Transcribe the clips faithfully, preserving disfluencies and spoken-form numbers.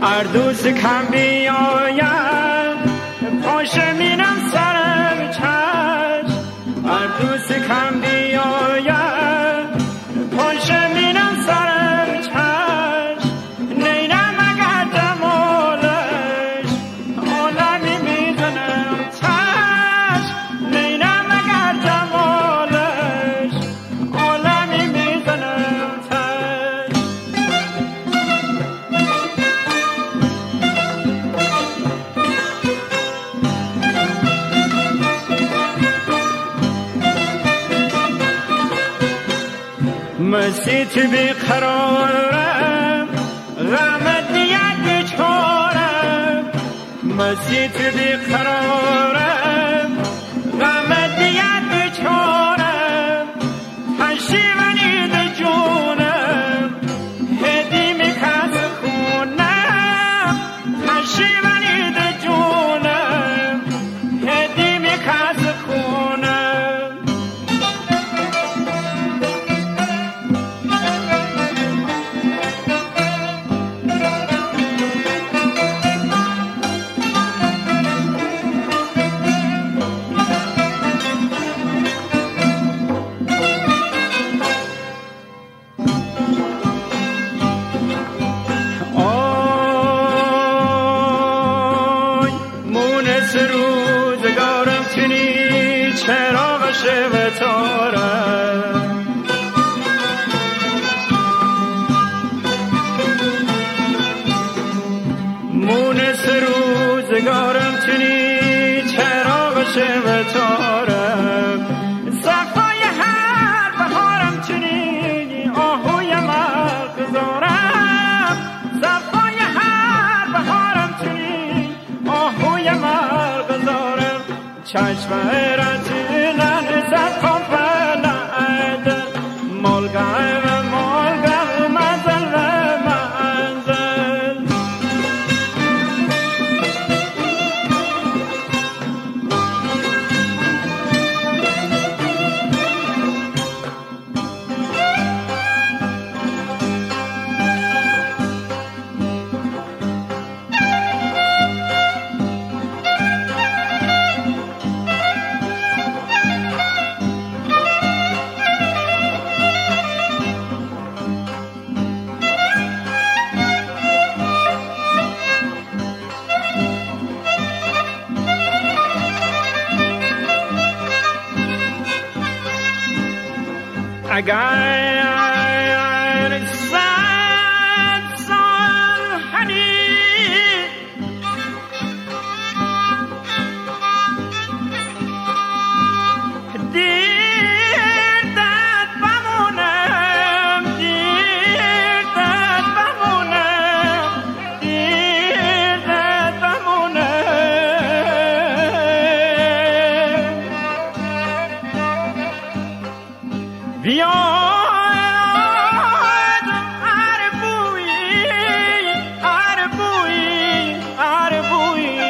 اردوس کم بیاید پاشه مینم سرم چشم اردوس کم بیاید پاشه مینم سرم چشم نینم اگر جمالش عالمی میزنم چشم نینم اگر جمالش عالمی میزنم چشم مسیت بیقرارم غمت نیت بیچارم مسیت بیقرارم غمت نیت بیچارم تشیونی ده جونم هدی میکس خونم تشیونی ده جونم هدی میکس خونم روزگارم چنی چراغ شبتارم مونس روزگارم چنی چراغ شبتارم صفای هر بهارم چنی آهوی مرغزارم صفای هر بهارم چنی آهوی مرغزارم چشم رجلن زفان فلعد مالگه و مالگه مزل و منزل اگر صد سال هنی دیر داد بمونم دیر داد بمونم دیر داد بمونم بیاد عربوی عربوی عربوی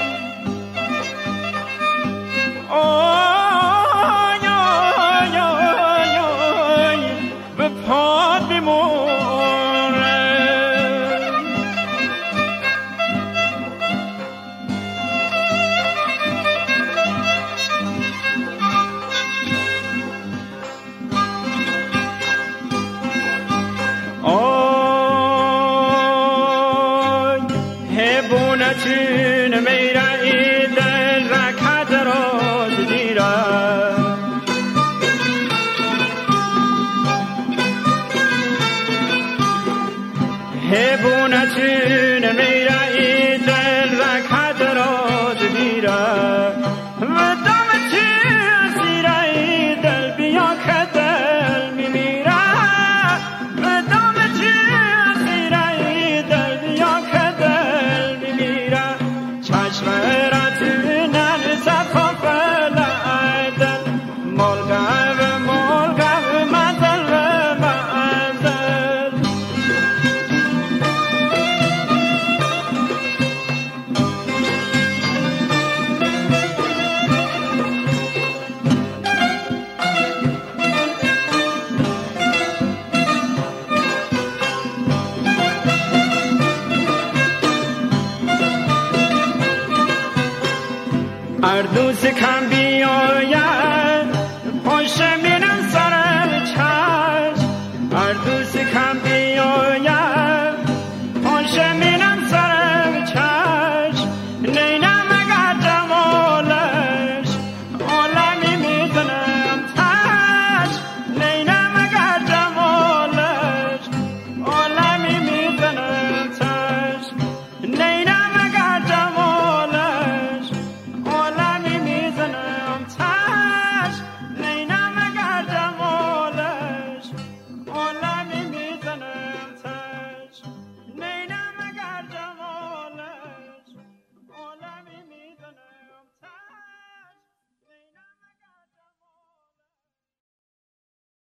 آی آی آی آی به پاد بیمورم هبونتون میره ایدن رکت راز دیرم هبونتون میره ایدن رکت راز دیرم و دامتون زیره ایدل بیا کدل میمیره و دامتون زیره ایدل بیا کدل میمیره چشم رتونن زفان فلعدل مالگه و مالگه و مزل و منزل دوست کم بیاید